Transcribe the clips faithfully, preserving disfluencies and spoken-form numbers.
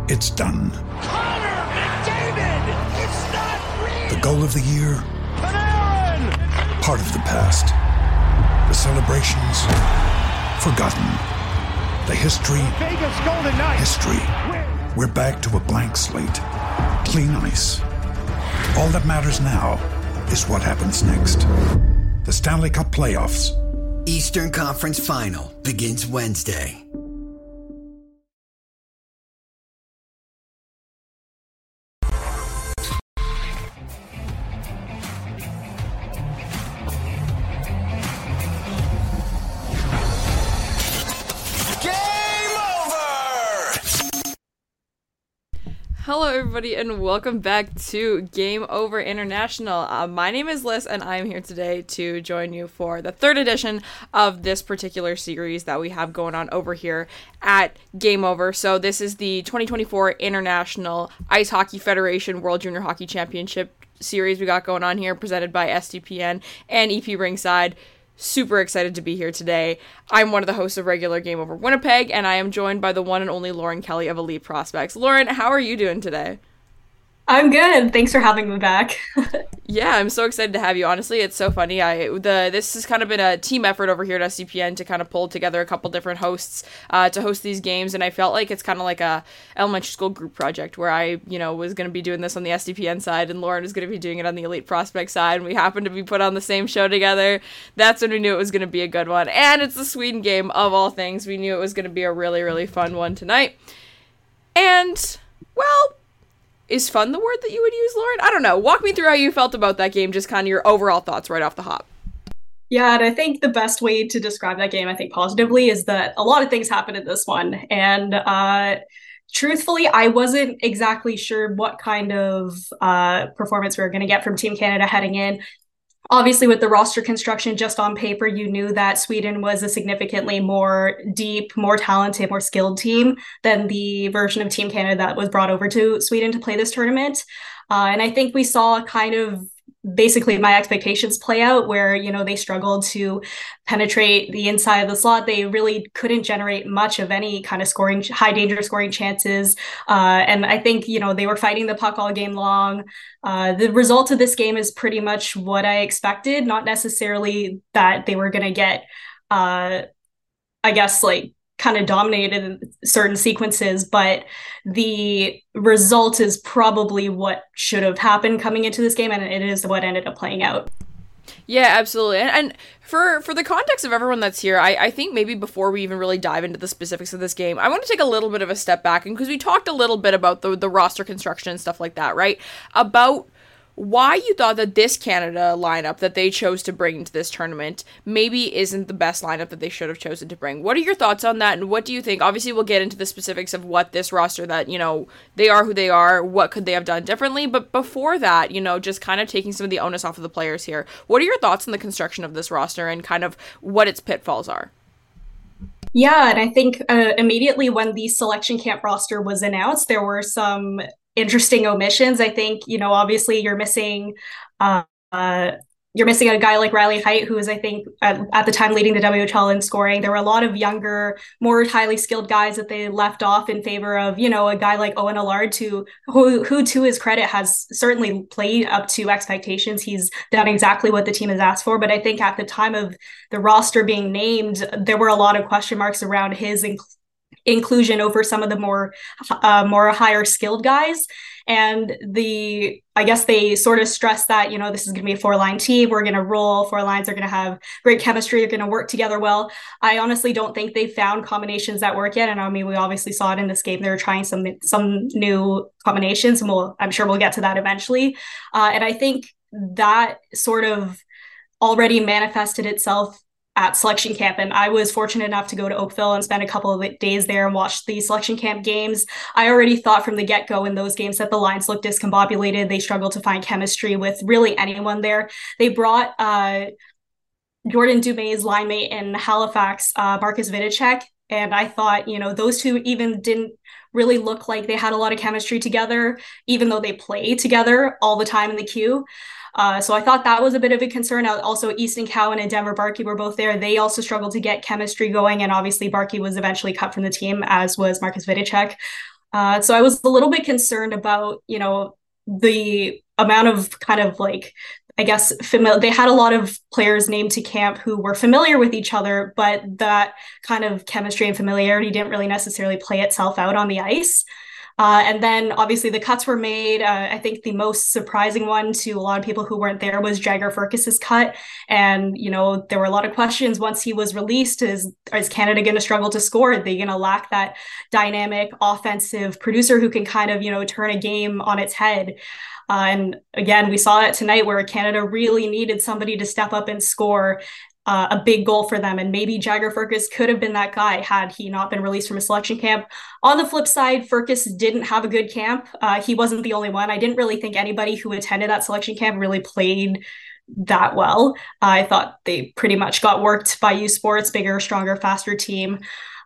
It's done. Connor McDavid! It's not real! The goal of the year? Panarin! Part of the past. The celebrations? Forgotten. The history? Vegas Golden Knights! History. We're back to a blank slate. Clean ice. All that matters now is what happens next. The Stanley Cup Playoffs. Eastern Conference Final begins Wednesday. Hello everybody and welcome back to Game Over International. Uh, my name is Liz and I'm here today to join you for the third edition of this particular series that we have going on over here at Game Over. So this is the twenty twenty-four International Ice Hockey Federation World Junior Hockey Championship series we got going on here, presented by S D P N and E P Ringside. Super excited to be here today. I'm one of the hosts of regular Game Over Winnipeg, and I am joined by the one and only Lauren Kelly of Elite Prospects. Lauren, how are you doing today? I'm good. Thanks for having me back. Yeah, I'm so excited to have you. Honestly, it's so funny. I the this has kind of been a team effort over here at S D P N to kind of pull together a couple different hosts uh, to host these games, and I felt like it's kind of like a elementary school group project where I, you know, was going to be doing this on the S D P N side, and Lauren was going to be doing it on the Elite Prospect side, and we happened to be put on the same show together. That's when we knew it was going to be a good one, and it's the Sweden game of all things. We knew it was going to be a really, really fun one tonight, and well. Is fun the word that you would use, Lauren? I don't know. Walk me through how you felt about that game, just kind of your overall thoughts right off the hop. Yeah, and I think the best way to describe that game, I think positively, is that a lot of things happened in this one. And uh, truthfully, I wasn't exactly sure what kind of uh, performance we were going to get from Team Canada heading in. Obviously, with the roster construction just on paper, you knew that Sweden was a significantly more deep, more talented, more skilled team than the version of Team Canada that was brought over to Sweden to play this tournament. Uh, and I think we saw kind of basically my expectations play out where, you know, they struggled to penetrate the inside of the slot. They really couldn't generate much of any kind of scoring, high danger scoring chances. Uh, and I think, you know, they were fighting the puck all game long. Uh, the result of this game is pretty much what I expected, not necessarily that they were going to get, uh, I guess, like, kind of dominated in certain sequences, but the result is probably what should have happened coming into this game, and it is what ended up playing out. Yeah, absolutely. And, and for for the context of everyone that's here, I, I think maybe before we even really dive into the specifics of this game, I want to take a little bit of a step back, and because we talked a little bit about the, the roster construction and stuff like that, right? About why you thought that this Canada lineup that they chose to bring into this tournament maybe isn't the best lineup that they should have chosen to bring. What are your thoughts on that, and what do you think? Obviously, we'll get into the specifics of what this roster that, you know, they are who they are, what could they have done differently, but before that, you know, just kind of taking some of the onus off of the players here. What are your thoughts on the construction of this roster and kind of what its pitfalls are? Yeah, and I think uh, immediately when the selection camp roster was announced, there were some interesting omissions. I think, you know, obviously you're missing uh, uh, you're missing a guy like Riley Heidt, who is, I think, at, at the time leading the W H L in scoring. There were a lot of younger, more highly skilled guys that they left off in favor of, you know, a guy like Owen Allard, to, who, who to his credit, has certainly played up to expectations. He's done exactly what the team has asked for. But I think at the time of the roster being named, there were a lot of question marks around his inc- inclusion over some of the more uh, more higher skilled guys. And the I guess they sort of stress that, you know, this is going to be a four-line team. We're going to roll. Four lines are going to have great chemistry. They're going to work together well. I honestly don't think they've found combinations that work yet. And I mean, we obviously saw it in this game. They were trying some some new combinations, and we'll, I'm sure we'll get to that eventually. Uh, and I think that sort of already manifested itself at selection camp. And I was fortunate enough to go to Oakville and spend a couple of days there and watch the selection camp games. I already thought from the get-go in those games that the lines looked discombobulated. They struggled to find chemistry with really anyone there. They brought uh, Jordan Dumais' line mate in Halifax, uh, Marcus Vidicek. And I thought, you know, those two even didn't really look like they had a lot of chemistry together, even though they play together all the time in the queue. Uh, so I thought that was a bit of a concern. Also, Easton Cowan and Denver Barkey were both there. They also struggled to get chemistry going. And obviously, Barkey was eventually cut from the team, as was Marcus Vidicek. Uh, so I was a little bit concerned about, you know, the amount of kind of like, I guess, familiar. They had a lot of players named to camp who were familiar with each other, but that kind of chemistry and familiarity didn't really necessarily play itself out on the ice. Uh, and then obviously the cuts were made. Uh, I think the most surprising one to a lot of people who weren't there was Jagger Firkus's cut. And, you know, there were a lot of questions once he was released. Is, is Canada going to struggle to score? Are they going to lack that dynamic offensive producer who can kind of, you know, turn a game on its head? Uh, and again, we saw that tonight where Canada really needed somebody to step up and score uh, a big goal for them. And maybe Jagger Firkus could have been that guy had he not been released from a selection camp. On the flip side, Firkus didn't have a good camp. Uh, he wasn't the only one. I didn't really think anybody who attended that selection camp really played that well. Uh, I thought they pretty much got worked by U Sports, bigger, stronger, faster team.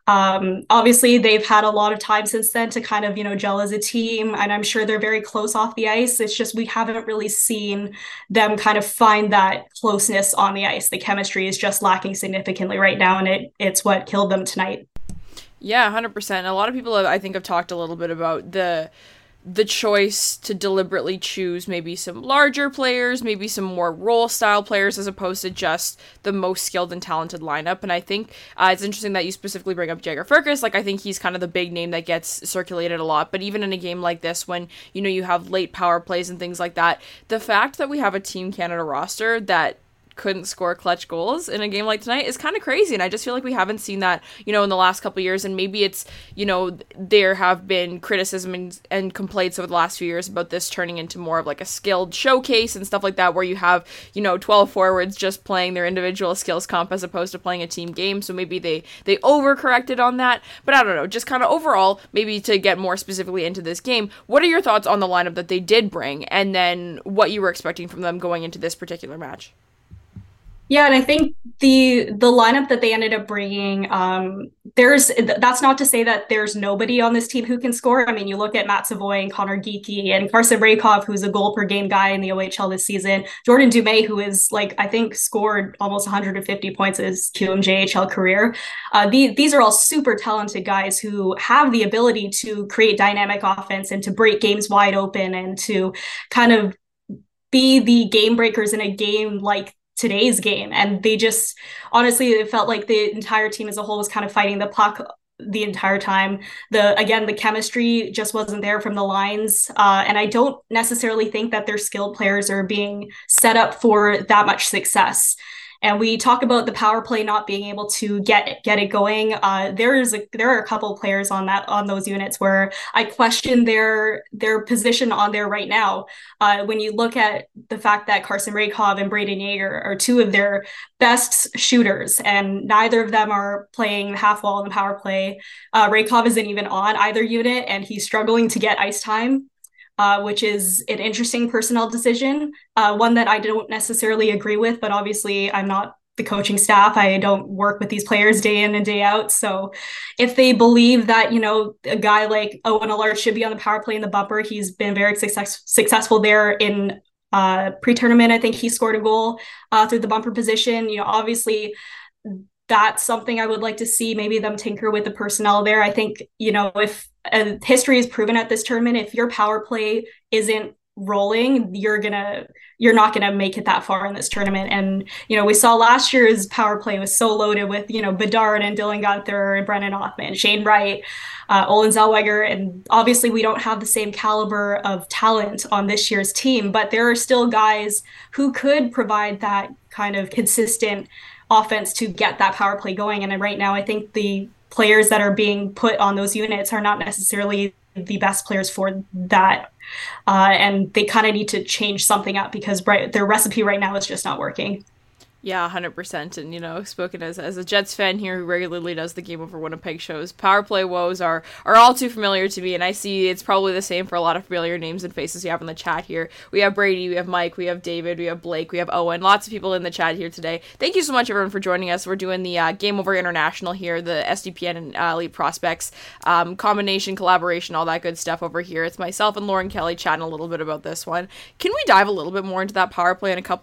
Um, obviously, they've had a lot of time since then to kind of, you know, gel as a team, and I'm sure they're very close off the ice. It's just we haven't really seen them kind of find that closeness on the ice. The chemistry is just lacking significantly right now, and it it's what killed them tonight. Yeah, one hundred percent. A lot of people, have, I think, have talked a little bit about the the choice to deliberately choose maybe some larger players, maybe some more role style players, as opposed to just the most skilled and talented lineup. And I think uh, it's interesting that you specifically bring up Jagger Firkus. Like, I think he's kind of the big name that gets circulated a lot. But even in a game like this, when, you know, you have late power plays and things like that, the fact that we have a Team Canada roster that couldn't score clutch goals in a game like tonight is kind of crazy, and I just feel like we haven't seen that, you know, in the last couple of years. And maybe it's, you know, there have been criticism and, and complaints over the last few years about this turning into more of like a skilled showcase and stuff like that, where you have, you know, twelve forwards just playing their individual skills comp as opposed to playing a team game. So maybe they they overcorrected on that, but I don't know, just kind of overall, maybe to get more specifically into this game, what are your thoughts on the lineup that they did bring, and then what you were expecting from them going into this particular match? Yeah, and I think the the lineup that they ended up bringing, um, there's that's not to say that there's nobody on this team who can score. I mean, you look at Matt Savoy and Connor Geekie and Carson Raycroft, who's a goal per game guy in the O H L this season. Jordan Dumais, who is like I think scored almost one hundred fifty points in his Q M J H L career. Uh, the, these are all super talented guys who have the ability to create dynamic offense and to break games wide open and to kind of be the game breakers in a game like today's game. And they just, honestly, it felt like the entire team as a whole was kind of fighting the puck the entire time. The again, the chemistry just wasn't there from the lines. Uh, and I don't necessarily think that their skilled players are being set up for that much success. And we talk about the power play not being able to get get it going. Uh, there is a, there are a couple of players on that on those units where I question their their position on there right now. Uh, when you look at the fact that Carson Raycroft and Braden Yeager are two of their best shooters, and neither of them are playing half wall in the power play. Uh, Raycroft isn't even on either unit, and he's struggling to get ice time. Uh, which is an interesting personnel decision, uh, one that I don't necessarily agree with, but obviously I'm not the coaching staff. I don't work with these players day in and day out. So if they believe that, you know, a guy like Owen Allard should be on the power play in the bumper, he's been very success- successful there in uh, pre-tournament. I think he scored a goal uh, through the bumper position. You know, obviously that's something I would like to see, maybe them tinker with the personnel there. I think, you know, if uh, history is proven at this tournament, if your power play isn't rolling, you're gonna you're not gonna make it that far in this tournament. And you know, we saw last year's power play was so loaded with, you know, Bedard and Dylan Gunther and Brennan Othman, Shane Wright, uh, Olin Zellweger, and obviously we don't have the same caliber of talent on this year's team, but there are still guys who could provide that kind of consistent offense to get that power play going. And right now, I think the players that are being put on those units are not necessarily the best players for that. Uh, and they kind of need to change something up because right, their recipe right now is just not working. Yeah, one hundred percent. And, you know, spoken as as a Jets fan here who regularly does the Game Over Winnipeg shows, power play woes are, are all too familiar to me. And I see it's probably the same for a lot of familiar names and faces you have in the chat here. We have Brady, we have Mike, we have David, we have Blake, we have Owen. Lots of people in the chat here today. Thank you so much, everyone, for joining us. We're doing the uh, Game Over International here, the S D P N and uh, Elite Prospects um, combination, collaboration, all that good stuff over here. It's myself and Lauren Kelly chatting a little bit about this one. Can we dive a little bit more into that power play and a couple of the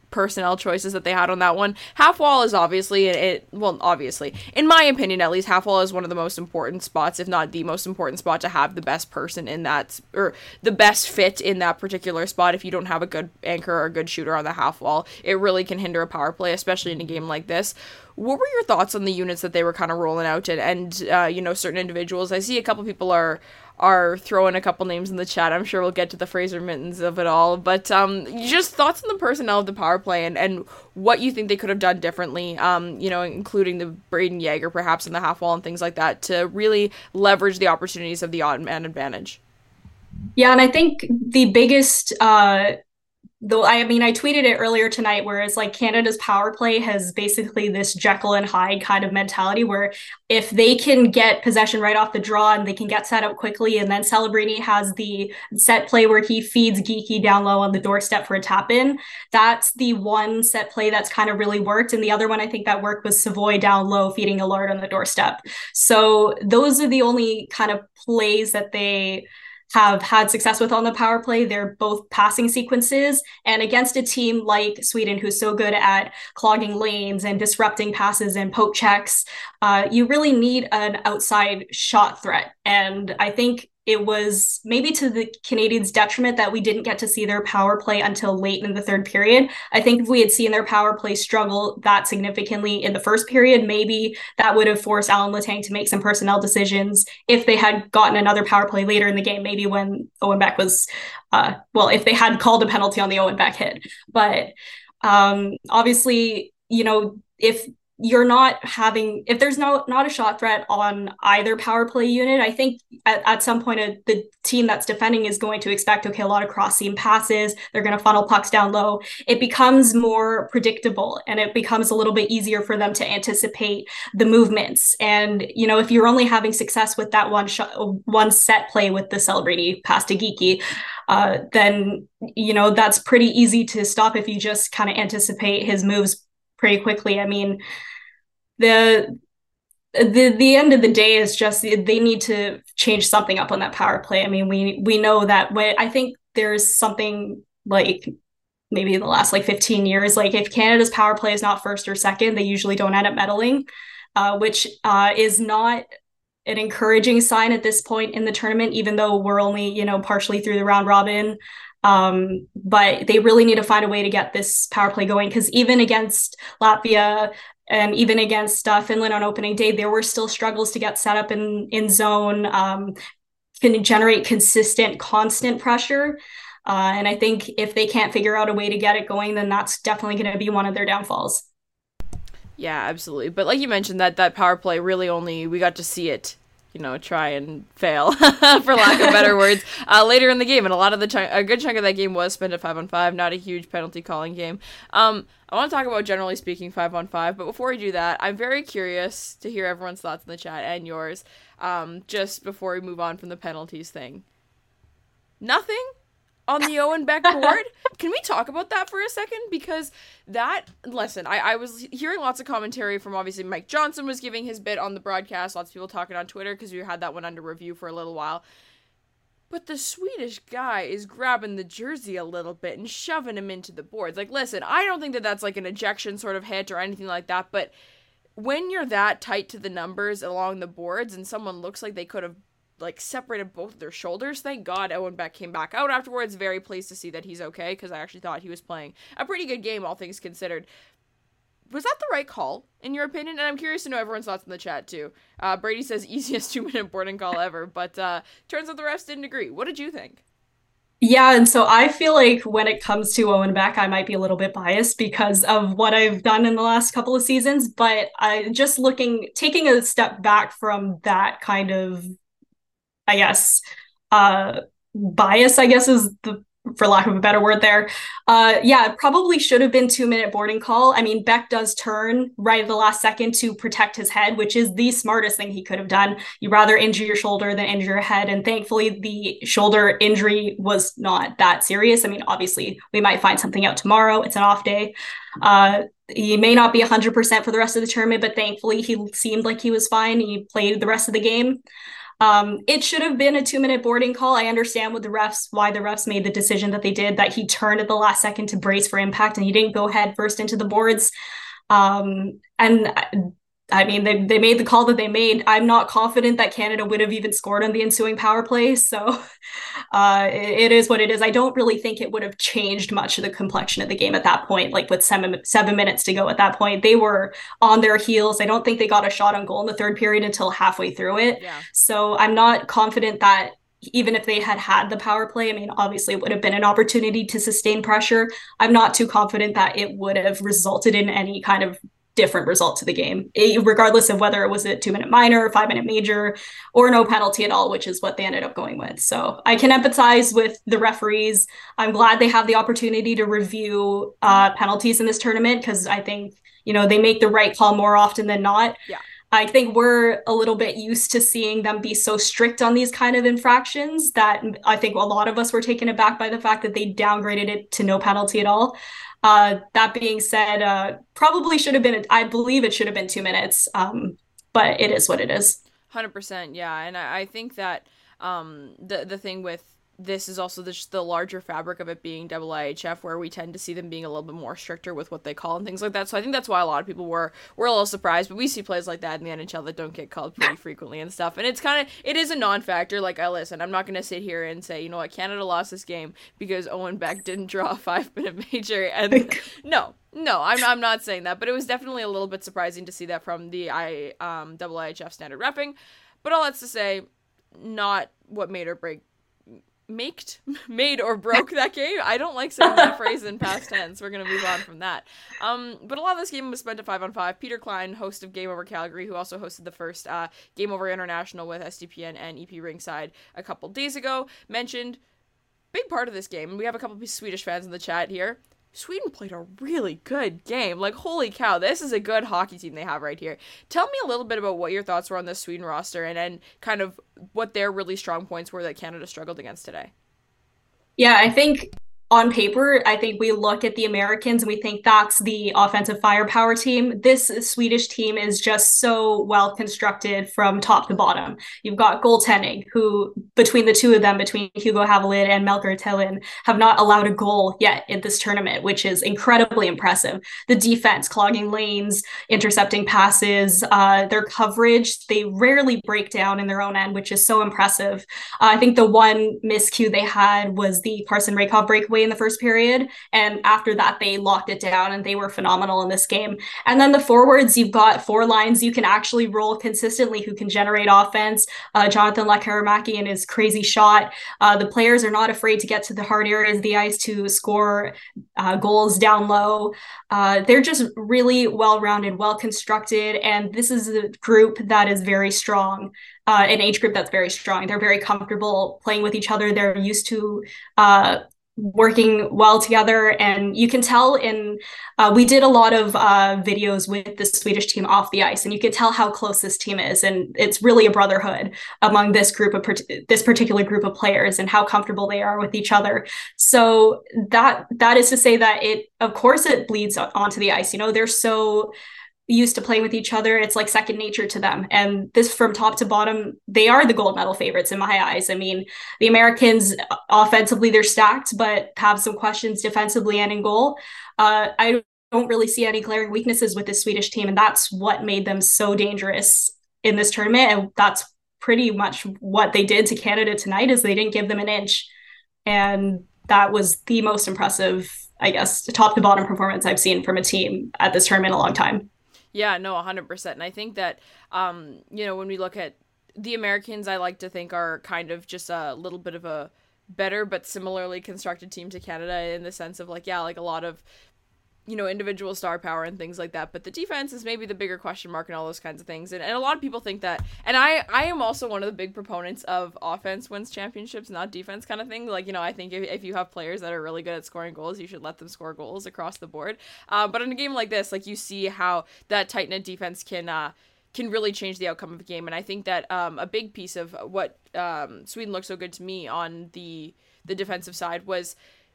personnel choices that they had on that one. Half wall is obviously, it, it well, obviously, in my opinion at least, half wall is one of the most important spots, if not the most important spot, to have the best person in that, or the best fit in that particular spot. If you don't have a good anchor or a good shooter on the half wall, it really can hinder a power play, especially in a game like this. What were your thoughts on the units that they were kind of rolling out, and, and uh, you know, certain individuals? I see a couple people are are throwing a couple names in the chat. I'm sure we'll get to the Fraser Mittens of it all, but um, just thoughts on the personnel of the power play, and, and what you think they could have done differently, um, you know, including the Braden Yeager perhaps in the half wall and things like that, to really leverage the opportunities of the odd man advantage. Yeah, and I think the biggest, uh, though, I mean, I tweeted it earlier tonight, where it's like Canada's power play has basically this Jekyll and Hyde kind of mentality, where if they can get possession right off the draw and they can get set up quickly, and then Celebrini has the set play where he feeds Geekie down low on the doorstep for a tap in, that's the one set play that's kind of really worked. And the other one I think that worked was Savoy down low feeding Allard on the doorstep. So those are the only kind of plays that they have had success with on the power play. They're both passing sequences, and against a team like Sweden, who's so good at clogging lanes and disrupting passes and poke checks, uh, you really need an outside shot threat. And I think it was maybe to the Canadians' detriment that we didn't get to see their power play until late in the third period. I think if we had seen their power play struggle that significantly in the first period, maybe that would have forced Alan Letang to make some personnel decisions if they had gotten another power play later in the game, maybe when Owen Beck was, uh, well, if they had called a penalty on the Owen Beck hit. But um, obviously, you know, if you're not having, if there's no not a shot threat on either power play unit, I think at, at some point uh, the team that's defending is going to expect, okay, a lot of cross seam passes, they're going to funnel pucks down low. It becomes more predictable, and it becomes a little bit easier for them to anticipate the movements. And, you know, if you're only having success with that one shot, one set play with the Celebrini pass to Geekie, uh, then, you know, that's pretty easy to stop if you just kind of anticipate his moves pretty quickly. I mean, the the the end of the day is just they need to change something up on that power play. I mean, we we know that when I think there's something like maybe in the last like fifteen years, like if Canada's power play is not first or second, they usually don't end up medaling, uh, which uh, is not an encouraging sign at this point in the tournament, even though we're only, you know, partially through the round robin. Um, but they really need to find a way to get this power play going, because even against Latvia and even against uh, Finland on opening day, there were still struggles to get set up in, in zone, um, can generate consistent, constant pressure. Uh, and I think if they can't figure out a way to get it going, then that's definitely going to be one of their downfalls. Yeah, absolutely. But like you mentioned, that that power play really only, we got to see it, you know, try and fail, for lack of better words, uh, later in the game. And a lot of the chunk, a good chunk of that game was spent at five on five, not a huge penalty calling game. Um, I want to talk about, generally speaking, five on five, but before we do that, I'm very curious to hear everyone's thoughts in the chat and yours, um, just before we move on from the penalties thing. Nothing on the Owen Beck board? Can we talk about that for a second? Because that, listen, I, I was hearing lots of commentary from, obviously, Mike Johnson was giving his bit on the broadcast, lots of people talking on Twitter, because we had that one under review for a little while. But the Swedish guy is grabbing the jersey a little bit and shoving him into the boards. Like, listen, I don't think that that's like an ejection sort of hit or anything like that, but when you're that tight to the numbers along the boards and someone looks like they could have like separated both of their shoulders, thank God Owen Beck came back out afterwards. Very pleased to see that he's okay, because I actually thought he was playing a pretty good game, all things considered. Was that the right call, in your opinion? And I'm curious to know everyone's thoughts in the chat, too. Uh, Brady says, easiest two-minute boarding call ever, but uh, turns out the refs didn't agree. What did you think? Yeah, and so I feel like when it comes to Owen Beck, I might be a little bit biased because of what I've done in the last couple of seasons, but I just looking, taking a step back from that kind of, I guess, uh, bias, I guess is the, for lack of a better word there. Uh, yeah, it probably should have been two minute boarding call. I mean, Beck does turn right at the last second to protect his head, which is the smartest thing he could have done. You'd rather injure your shoulder than injure your head. And thankfully the shoulder injury was not that serious. I mean, obviously we might find something out tomorrow. It's an off day. Uh, he may not be one hundred percent for the rest of the tournament, but thankfully he seemed like he was fine. He played the rest of the game. Um, it should have been a two-minute boarding call. I understand what the refs, why the refs made the decision that they did, that he turned at the last second to brace for impact and he didn't go head first into the boards. Um, and I mean, they, they made the call that they made. I'm not confident that Canada would have even scored on the ensuing power play. So uh, it, it is what it is. I don't really think it would have changed much of the complexion of the game at that point. Like with seven, seven minutes to go at that point, they were on their heels. I don't think they got a shot on goal in the third period until halfway through it. Yeah. So I'm not confident that even if they had had the power play, I mean, obviously it would have been an opportunity to sustain pressure. I'm not too confident that it would have resulted in any kind of different result to the game, it, regardless of whether it was a two-minute minor, five-minute major, or no penalty at all, which is what they ended up going with. So I can empathize with the referees. I'm glad they have the opportunity to review uh, penalties in this tournament because I think, you know, they make the right call more often than not. Yeah. I think we're a little bit used to seeing them be so strict on these kind of infractions that I think a lot of us were taken aback by the fact that they downgraded it to no penalty at all. Uh, that being said, uh, probably should have been, I believe it should have been two minutes, um, but it is what it is. one hundred percent, yeah, and I, I think that um, the, the thing with this is also the, just the larger fabric of it being double I H F, where we tend to see them being a little bit more stricter with what they call and things like that. So I think that's why a lot of people were were a little surprised. But we see plays like that in the N H L that don't get called pretty frequently and stuff. And it's kind of, it is a non-factor. Like, I listen, I'm not going to sit here and say, you know what, Canada lost this game because Owen Beck didn't draw a five-minute major. And no, no, I'm I'm not saying that. But it was definitely a little bit surprising to see that from the I um double I H F standard reffing. But all that's to say, not what made or break Maked, made or broke that game. I don't like saying that phrase in past tense. We're going to move on from that. Um, but a lot of this game was spent at five on five. Peter Klein, host of Game Over Calgary, who also hosted the first uh, Game Over International with S D P N and E P Ringside a couple days ago, mentioned big part of this game, and we have a couple of Swedish fans in the chat here. Sweden played a really good game. Like, holy cow, this is a good hockey team they have right here. Tell me a little bit about what your thoughts were on this Sweden roster and then kind of what their really strong points were that Canada struggled against today. Yeah, I think on paper, I think we look at the Americans and we think that's the offensive firepower team. This Swedish team is just so well constructed from top to bottom. You've got goaltending, who between the two of them, between Hugo Havelid and Melker Tillin, have not allowed a goal yet in this tournament, which is incredibly impressive. The defense, clogging lanes, intercepting passes, uh, their coverage, they rarely break down in their own end, which is so impressive. Uh, I think the one miscue they had was the Carson Raycov breakaway in the first period, and after that they locked it down and they were phenomenal in this game. And then the forwards, you've got four lines you can actually roll consistently who can generate offense. uh, Jonathan Lekaramäki and his crazy shot. Uh, the players are not afraid to get to the hard areas of the ice to score uh, goals down low. Uh, they're just really well-rounded, well-constructed, and this is a group that is very strong. Uh, an age group that's very strong. They're very comfortable playing with each other. They're used to uh, working well together. And you can tell in, uh, we did a lot of uh, videos with the Swedish team off the ice, and you could tell how close this team is. And it's really a brotherhood among this group of, this particular group of players, and how comfortable they are with each other. So that, that is to say that it, of course it bleeds onto the ice. You know, they're so used to playing with each other. It's like second nature to them. And this, from top to bottom, they are the gold medal favorites in my eyes. I mean, the Americans, offensively, they're stacked, but have some questions defensively and in goal. Uh, I don't really see any glaring weaknesses with this Swedish team. And that's what made them so dangerous in this tournament. And that's pretty much what they did to Canada tonight, is they didn't give them an inch. And that was the most impressive, I guess, top to bottom performance I've seen from a team at this tournament in a long time. Yeah, no, one hundred percent. And I think that, um, you know, when we look at the Americans, I like to think are kind of just a little bit of a better but similarly constructed team to Canada, in the sense of, like, yeah, like a lot of, you know, individual star power and things like that. But the defense is maybe the bigger question mark and all those kinds of things. And, and a lot of people think that, and I, I am also one of the big proponents of offense wins championships, not defense kind of thing. Like, you know, I think if, if you have players that are really good at scoring goals, you should let them score goals across the board. Uh, but in a game like this, like, you see how that tight-knit defense can, uh, can really change the outcome of the game. And I think that um, a big piece of what um, Sweden looked so good to me on the, the defensive side was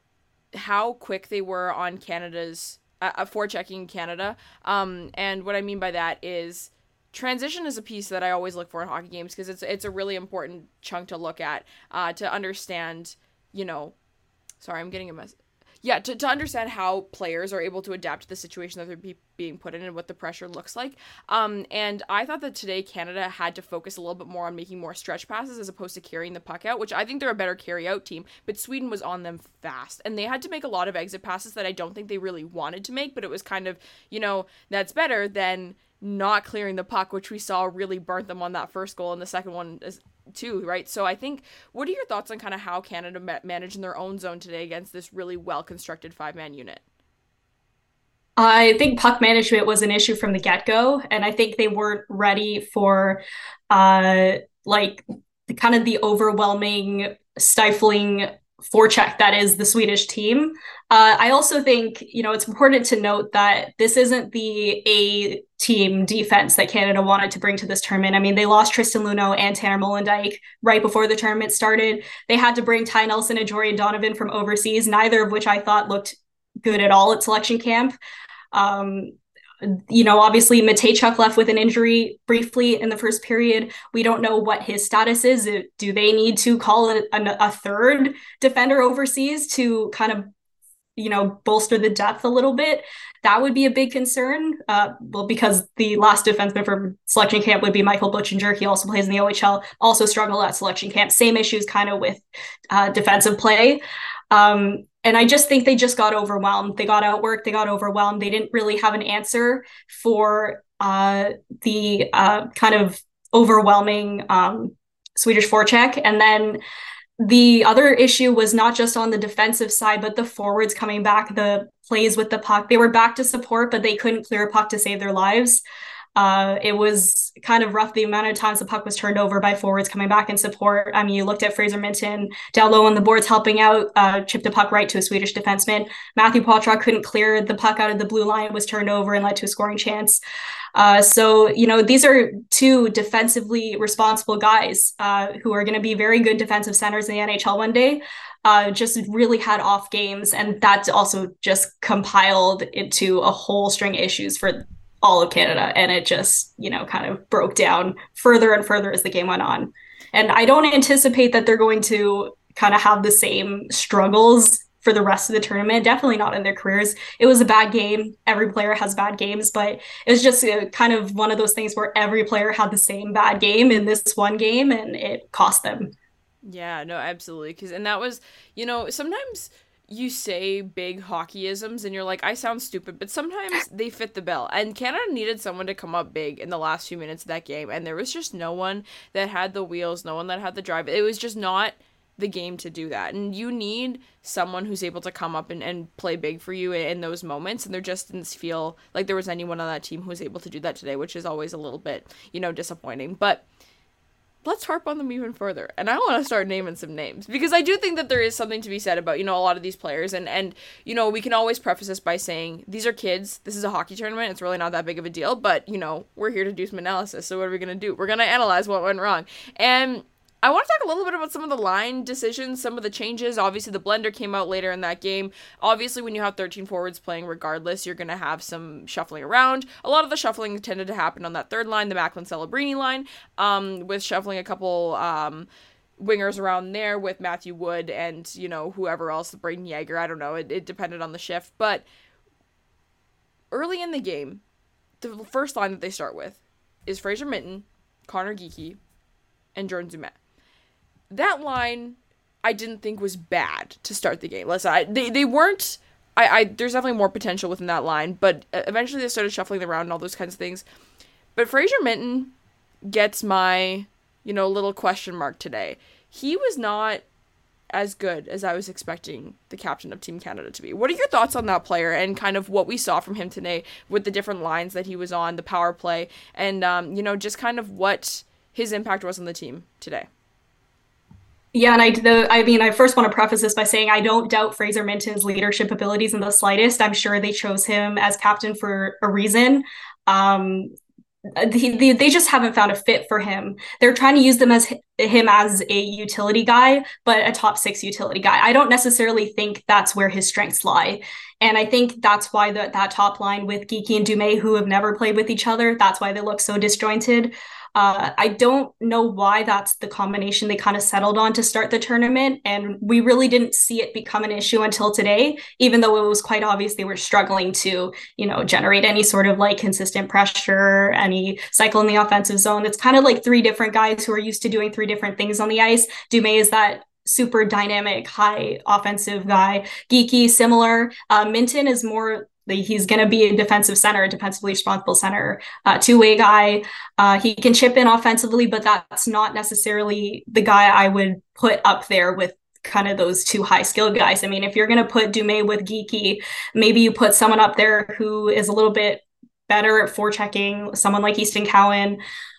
how quick they were on Canada's uh, for checking Canada. Um, and what I mean by that is transition is a piece that I always look for in hockey games because it's it's a really important chunk to look at uh, to understand, you know, sorry, I'm getting a mess. Yeah, to, to understand how players are able to adapt to the situation that they're be, being put in and what the pressure looks like. Um, and I thought that today Canada had to focus a little bit more on making more stretch passes as opposed to carrying the puck out, which I think they're a better carry-out team, but Sweden was on them fast. And they had to make a lot of exit passes that I don't think they really wanted to make, but it was kind of, you know, that's better than not clearing the puck, which we saw really burnt them on that first goal, and the second one is too, right? So I think, what are your thoughts on kind of how Canada ma- managed in their own zone today against this really well-constructed five-man unit? I think puck management was an issue from the get-go, and I think they weren't ready for uh, like the kind of the overwhelming, stifling forecheck that is the Swedish team. Uh, I also think, you know, it's important to note that this isn't the A team defense that Canada wanted to bring to this tournament. I mean, they lost Tristan Luneau and Tanner Molendyk right before the tournament started. They had to bring Ty Nelson and Jorian Donovan from overseas, neither of which I thought looked good at all at selection camp. Um, You know, obviously Matejchuk left with an injury briefly in the first period. We don't know what his status is. Do they need to call it a, a third defender overseas to kind of, you know, bolster the depth a little bit? That would be a big concern. Uh, well, because the last defenseman for selection camp would be Michael Butchinger. He also plays in the O H L, also struggled at selection camp. Same issues kind of with uh, defensive play. Um, And I just think they just got overwhelmed. They got outworked. They got overwhelmed. They didn't really have an answer for uh, the uh, kind of overwhelming um, Swedish forecheck. And then the other issue was not just on the defensive side, but the forwards coming back, the plays with the puck. They were back to support, but they couldn't clear a puck to save their lives. Uh, it was kind of rough the amount of times the puck was turned over by forwards coming back in support. I mean, you looked at Fraser Minton down low on the boards helping out, uh, chipped a puck right to a Swedish defenseman. Matthew Poitras couldn't clear the puck out of the blue line, was turned over and led to a scoring chance. Uh, so, you know, these are two defensively responsible guys uh, who are going to be very good defensive centers in the N H L one day. Uh, just really had off games, and that also just compiled into a whole string of issues for all of Canada, and it just, you know, kind of broke down further and further as the game went on. And I don't anticipate that they're going to kind of have the same struggles for the rest of the tournament, definitely not in their careers. It was a bad game. Every player has bad games, but it was just a, kind of one of those things where every player had the same bad game in this one game, and it cost them. Yeah, no, absolutely. Because, and that was, you know, sometimes you say big hockeyisms and you're like, I sound stupid, but sometimes they fit the bill. And Canada needed someone to come up big in the last few minutes of that game, and there was just no one that had the wheels, no one that had the drive. It was just not the game to do that. And you need someone who's able to come up and, and play big for you in, in those moments, and there just didn't feel like there was anyone on that team who was able to do that today, which is always a little bit, you know, disappointing. But let's harp on them even further. And I want to start naming some names, because I do think that there is something to be said about, you know, a lot of these players. And, and, you know, we can always preface this by saying, these are kids. This is a hockey tournament. It's really not that big of a deal. But, you know, we're here to do some analysis. So what are we going to do? We're going to analyze what went wrong. And I want to talk a little bit about some of the line decisions, some of the changes. Obviously, the blender came out later in that game. Obviously, when you have thirteen forwards playing regardless, you're going to have some shuffling around. A lot of the shuffling tended to happen on that third line, the Macklin-Celebrini line, um, with shuffling a couple um, wingers around there with Matthew Wood and, you know, whoever else, Braden Yeager. I don't know. It, it depended on the shift. But early in the game, the first line that they start with is Fraser Minton, Connor Geekie, and Jordan Zumet. That line, I didn't think was bad to start the game. Listen, I, they they weren't. I, I there's definitely more potential within that line, but eventually they started shuffling around and all those kinds of things. But Fraser Minton gets my, you know, little question mark today. He was not as good as I was expecting the captain of Team Canada to be. What are your thoughts on that player and kind of what we saw from him today with the different lines that he was on, the power play, and um, you know, just kind of what his impact was on the team today? Yeah, and I, the, I mean, I first want to preface this by saying I don't doubt Fraser Minton's leadership abilities in the slightest. I'm sure they chose him as captain for a reason. Um, they, they just haven't found a fit for him. They're trying to use them as him as a utility guy, but a top six utility guy. I don't necessarily think that's where his strengths lie. And I think that's why the, that top line with Geekie and Dumais, who have never played with each other, that's why they look so disjointed. Uh, I don't know why that's the combination they kind of settled on to start the tournament. And we really didn't see it become an issue until today, even though it was quite obvious they were struggling to, you know, generate any sort of like consistent pressure, any cycle in the offensive zone. It's kind of like three different guys who are used to doing three different things on the ice. Dumais is that super dynamic, high offensive guy. Geekie, similar. Uh, Minten is more He's going to be a defensive center, a defensively responsible center, uh, two-way guy. Uh, he can chip in offensively, but that's not necessarily the guy I would put up there with kind of those two high-skilled guys. I mean, if you're going to put Dumais with Geekie, maybe you put someone up there who is a little bit better at forechecking, someone like Easton Cowan,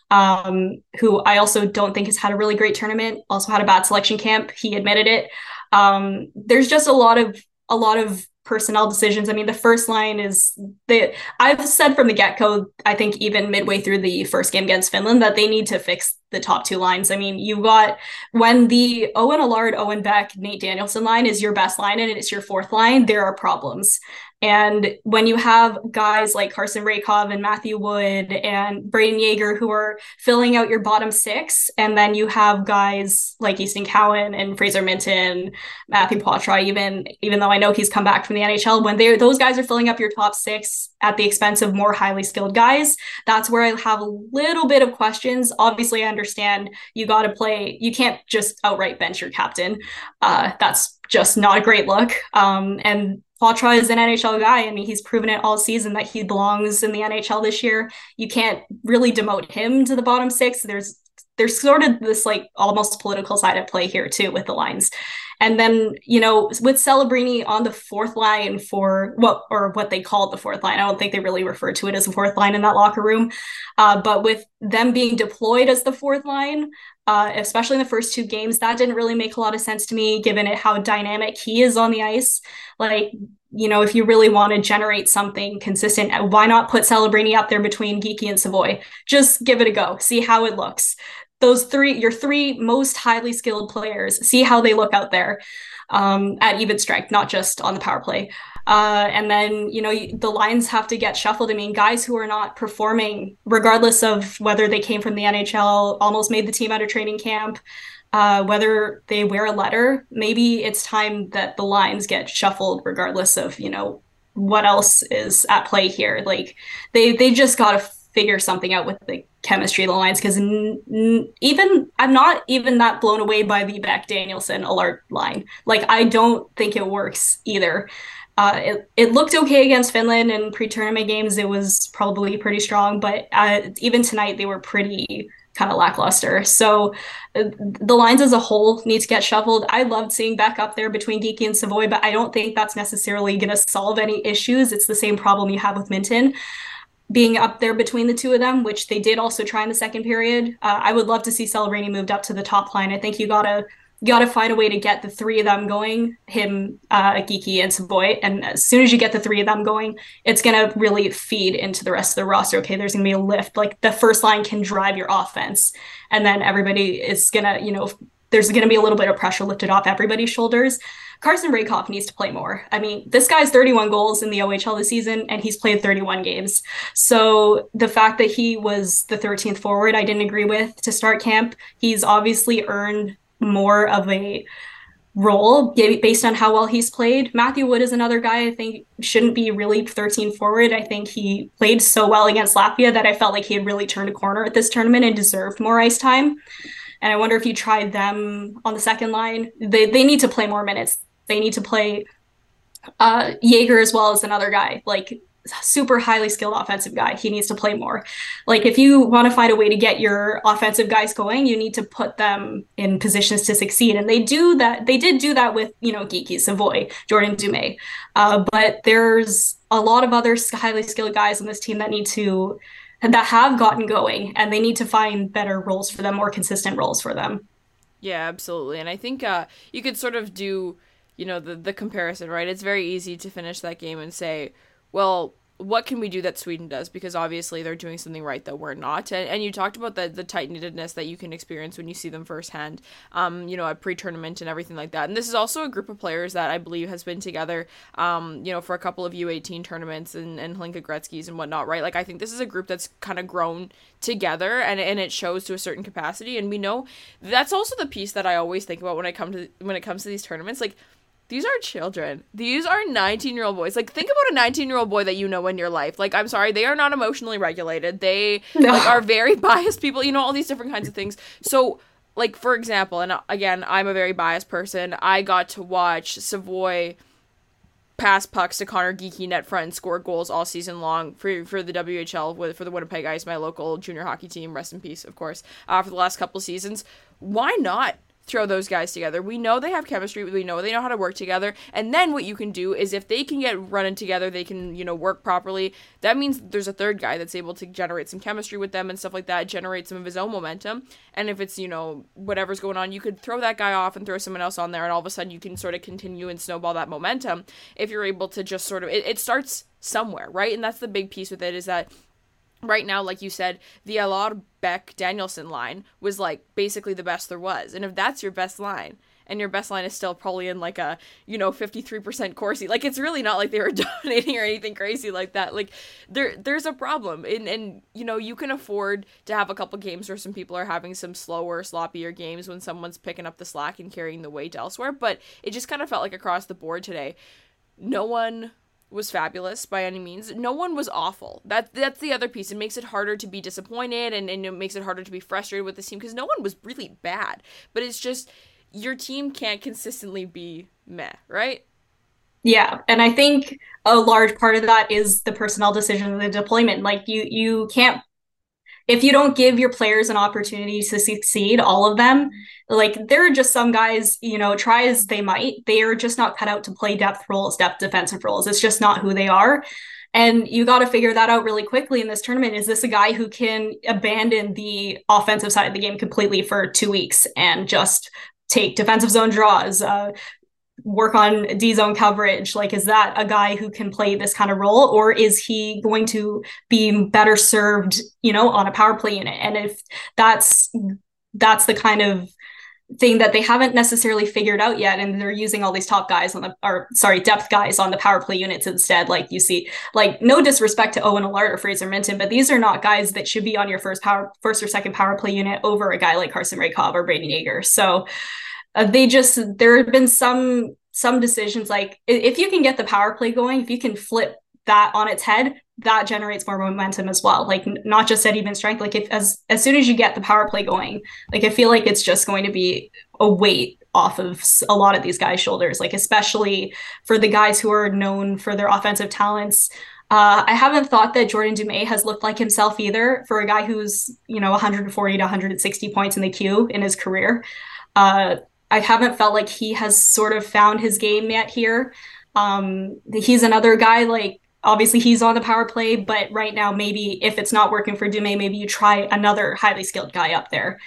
um, who I also don't think has had a really great tournament, also had a bad selection camp. He admitted it. Um, there's just a lot of a lot of personnel decisions. I mean, the first line is the I've said from the get-go, I think even midway through the first game against Finland, that they need to fix the top two lines. I mean, you got when the Owen Allard, Owen Beck, Nate Danielson line is your best line and it's your fourth line, there are problems. And when you have guys like Carson Raycov and Matthew Wood and Brayden Yager who are filling out your bottom six, and then you have guys like Easton Cowan and Fraser Minten, Matthew Poitras, even even though I know he's come back from the N H L, when they those guys are filling up your top six at the expense of more highly skilled guys, that's where I have a little bit of questions. Obviously, I understand you got to play. You can't just outright bench your captain. Uh, that's just not a great look. Um, and Poitras is an N H L guy. I mean, he's proven it all season that he belongs in the N H L this year. You can't really demote him to the bottom six. There's there's sort of this like almost political side at play here too with the lines. And then, you know, with Celebrini on the fourth line for what or what they called the fourth line. I don't think they really referred to it as a fourth line in that locker room. Uh, but with them being deployed as the fourth line, uh, especially in the first two games, that didn't really make a lot of sense to me, given it how dynamic he is on the ice. Like, you know, if you really want to generate something consistent, why not put Celebrini up there between Geekie and Savoie? Just give it a go. See how it looks. Those three, your three most highly skilled players, see how they look out there um, at even strength, not just on the power play. Uh, and then, you know, the lines have to get shuffled. I mean, guys who are not performing, regardless of whether they came from the N H L, almost made the team out of training camp, uh, whether they wear a letter, maybe it's time that the lines get shuffled regardless of, you know, what else is at play here. Like, they, they just got to figure something out with the chemistry of the lines, because n- n- even I'm not even that blown away by the Beck Danielson Allard line. Like, I don't think it works either. Uh, it, it looked okay against Finland in pre-tournament games. It was probably pretty strong, but uh, even tonight they were pretty kind of lackluster. So uh, the lines as a whole need to get shuffled. I loved seeing Beck up there between Geekie and Savoie, but I don't think that's necessarily going to solve any issues. It's the same problem you have with Minten being up there between the two of them, which they did also try in the second period. Uh, I would love to see Celebrini moved up to the top line. I think you gotta you gotta find a way to get the three of them going, him, uh, Geekie, and Savoie. And as soon as you get the three of them going, it's gonna really feed into the rest of the roster. Okay, there's gonna be a lift. Like, the first line can drive your offense, and then everybody is gonna, you know, there's gonna be a little bit of pressure lifted off everybody's shoulders. Carson Raycov needs to play more. I mean, this guy's thirty-one goals in the O H L this season, and he's played thirty-one games. So the fact that he was the thirteenth forward, I didn't agree with to start camp. He's obviously earned more of a role based on how well he's played. Matthew Wood is another guy I think shouldn't be really thirteen forward. I think he played so well against Latvia that I felt like he had really turned a corner at this tournament and deserved more ice time. And I wonder if you tried them on the second line. They they need to play more minutes. They need to play uh, Yager as well as another guy, like super highly skilled offensive guy. He needs to play more. Like, if you want to find a way to get your offensive guys going, you need to put them in positions to succeed. And they do that. They did do that with, you know, Geekie, Savoie, Jordan Dumais. Uh, but there's a lot of other highly skilled guys on this team that need to that have gotten going, and they need to find better roles for them, more consistent roles for them. Yeah, absolutely. And I think uh, you could sort of do, you know, the, the comparison, right? It's very easy to finish that game and say, well, what can we do that Sweden does? Because obviously they're doing something right that we're not. And, and you talked about the, the tight-knittedness that you can experience when you see them firsthand, um, you know, at pre-tournament and everything like that. And this is also a group of players that I believe has been together, um, you know, for a couple of U eighteen tournaments and, and Hlinka Gretzky's and whatnot, right? Like, I think this is a group that's kind of grown together, and, and it shows to a certain capacity. And we know that's also the piece that I always think about when I come to when it comes to these tournaments. Like, these are children. These are nineteen-year-old boys. Like, think about a nineteen-year-old boy that you know in your life. Like, I'm sorry, they are not emotionally regulated. They no. like are very biased people. You know, all these different kinds of things. So, like, for example, and again, I'm a very biased person. I got to watch Savoy pass pucks to Connor Geekie net front and score goals all season long for for the W H L, with for the Winnipeg Ice, my local junior hockey team. Rest in peace, of course. Uh, for the last couple seasons, why not throw those guys together? We know they have chemistry. We know they know how to work together. And then what you can do is, if they can get running together, they can, you know, work properly. That means there's a third guy that's able to generate some chemistry with them and stuff like that, generate some of his own momentum. And if it's, you know, whatever's going on, you could throw that guy off and throw someone else on there, and all of a sudden you can sort of continue and snowball that momentum if you're able to just sort of, it, it starts somewhere, right? And that's the big piece with it, is that right now, like you said, the Allard Beck Danielson line was like basically the best there was. And if that's your best line, and your best line is still probably in like a, you know, fifty-three percent Corsi, like, it's really not like they were dominating or anything crazy like that. Like, there there's a problem. And, and you know, you can afford to have a couple games where some people are having some slower, sloppier games when someone's picking up the slack and carrying the weight elsewhere. But it just kind of felt like across the board today, no one was fabulous by any means. No one was awful. That that's the other piece. It makes it harder to be disappointed, and, and it makes it harder to be frustrated with this team, because no one was really bad. But it's just, your team can't consistently be meh, right? Yeah, and I think a large part of that is the personnel decision and the deployment. Like, you you can't, if you don't give your players an opportunity to succeed, all of them, like, there are just some guys, you know, try as they might, they are just not cut out to play depth roles, depth defensive roles. It's just not who they are. And you got to figure that out really quickly in this tournament. Is this a guy who can abandon the offensive side of the game completely for two weeks and just take defensive zone draws, uh, work on D-zone coverage? Like, is that a guy who can play this kind of role, or is he going to be better served, you know, on a power play unit? And if that's that's the kind of thing that they haven't necessarily figured out yet, and they're using all these top guys on the, or sorry, depth guys on the power play units instead. Like, you see, like, no disrespect to Owen Allard or Fraser Minton, but these are not guys that should be on your first power, first or second power play unit over a guy like Carson Raycobb or Brayden Yager. So uh, they just, there have been some some decisions, like, if you can get the power play going, if you can flip that on its head, that generates more momentum as well. Like, not just at even strength. Like, if as as soon as you get the power play going, like, I feel like it's just going to be a weight off of a lot of these guys' shoulders. Like, especially for the guys who are known for their offensive talents. Uh, I haven't thought that Jordan Dumais has looked like himself either, for a guy who's, you know, one forty to one sixty points in the queue in his career. Uh, I haven't felt like he has sort of found his game yet here. Um, he's another guy, like, obviously he's on the power play, but right now, maybe if it's not working for Dumais, maybe you try another highly skilled guy up there.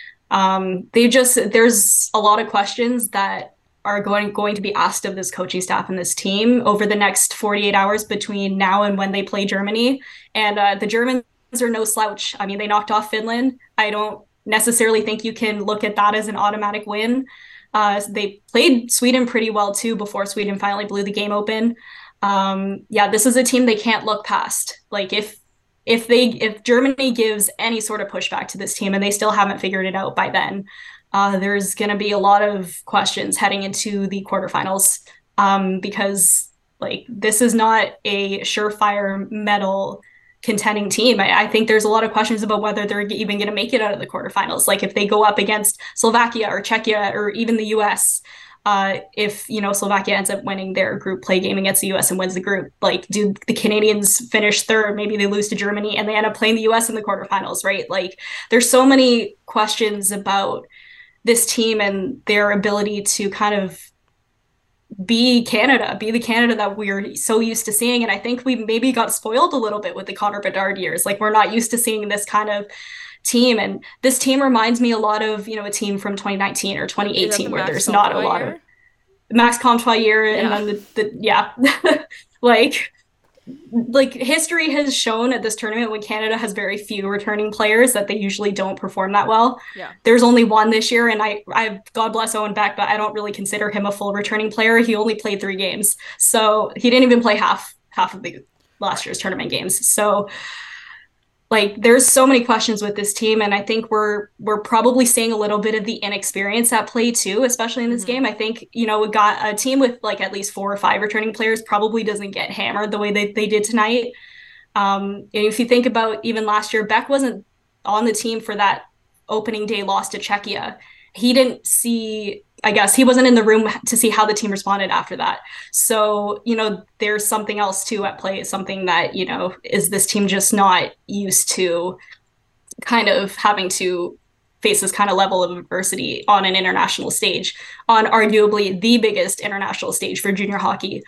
Um, they just, there's a lot of questions that are going, going to be asked of this coaching staff and this team over the next forty-eight hours between now and when they play Germany. And uh, the Germans are no slouch. I mean, they knocked off Finland. I don't necessarily think you can look at that as an automatic win. Uh, they played Sweden pretty well too before Sweden finally blew the game open. Um, yeah, this is a team they can't look past. Like, if if they if Germany gives any sort of pushback to this team and they still haven't figured it out by then, uh, there's going to be a lot of questions heading into the quarterfinals, um, because, like, this is not a surefire medal contending team. I, I think there's a lot of questions about whether they're even going to make it out of the quarterfinals. Like, if they go up against Slovakia or Czechia or even the U S, uh, if, you know, Slovakia ends up winning their group play game against the U S and wins the group, like, do the Canadians finish third? Maybe they lose to Germany and they end up playing the U S in the quarterfinals, right? Like, there's so many questions about this team and their ability to kind of be Canada, be the Canada that we're so used to seeing. And I think we maybe got spoiled a little bit with the Connor Bedard years. Like, we're not used to seeing this kind of team. And this team reminds me a lot of, you know, a team from twenty nineteen or twenty eighteen where there's not a lot of Max Comtois year. And then the, the yeah, like, like history has shown at this tournament when Canada has very few returning players that they usually don't perform that well. Yeah. There's only one this year, and I, I God bless Owen Beck, but I don't really consider him a full returning player. He only played three games, so he didn't even play half half of the last year's tournament games. So like there's so many questions with this team, and I think we're we're probably seeing a little bit of the inexperience at play too, especially in this mm-hmm. game. I think, you know, we got a team with like at least four or five returning players probably doesn't get hammered the way they, they did tonight. Um, and if you think about even last year, Beck wasn't on the team for that opening day loss to Czechia. He didn't see, I guess he wasn't in the room to see how the team responded after that. So, you know, there's something else too at play, something that, you know, is this team just not used to kind of having to face this kind of level of adversity on an international stage, on arguably the biggest international stage for junior hockey.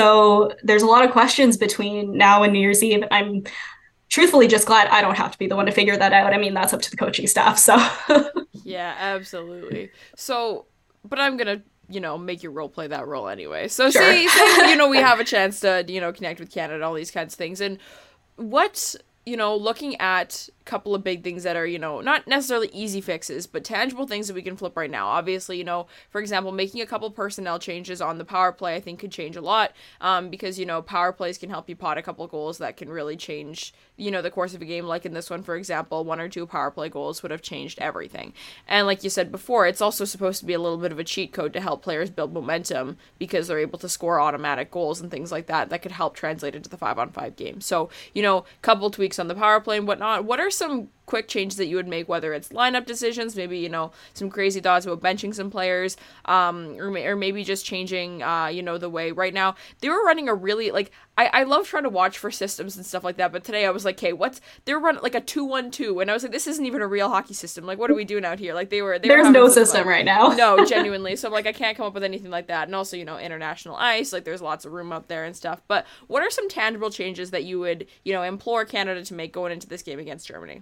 So there's a lot of questions between now and New Year's Eve. I'm truthfully just glad I don't have to be the one to figure that out. I mean, that's up to the coaching staff. So yeah, absolutely. So, but I'm going to, you know, make your role play that role anyway. So sure. say, say, you know, we have a chance to, you know, connect with Canada, all these kinds of things. And what, you know, looking at a couple of big things that are, you know, not necessarily easy fixes, but tangible things that we can flip right now. Obviously, you know, for example, making a couple personnel changes on the power play, I think could change a lot, um, because, you know, power plays can help you pot a couple of goals that can really change, you know, the course of a game. Like in this one, for example, one or two power play goals would have changed everything. And like you said before, it's also supposed to be a little bit of a cheat code to help players build momentum because they're able to score automatic goals and things like that that could help translate into the five on five game. So, you know, couple tweaks on the power play and whatnot. What are some quick changes that you would make, whether it's lineup decisions, maybe, you know, some crazy thoughts about benching some players, um, or, or maybe just changing, uh, you know, the way right now they were running a really, like, I, I love trying to watch for systems and stuff like that, but today I was like, okay, what's, they were running like a two one two, and I was like, this isn't even a real hockey system. Like, what are we doing out here? Like, they were, they there's were no system fun. Right now. No, genuinely. So I'm like, I can't come up with anything like that. And also, you know, international ice, like there's lots of room up there and stuff. But what are some tangible changes that you would, you know, implore Canada to make going into this game against Germany?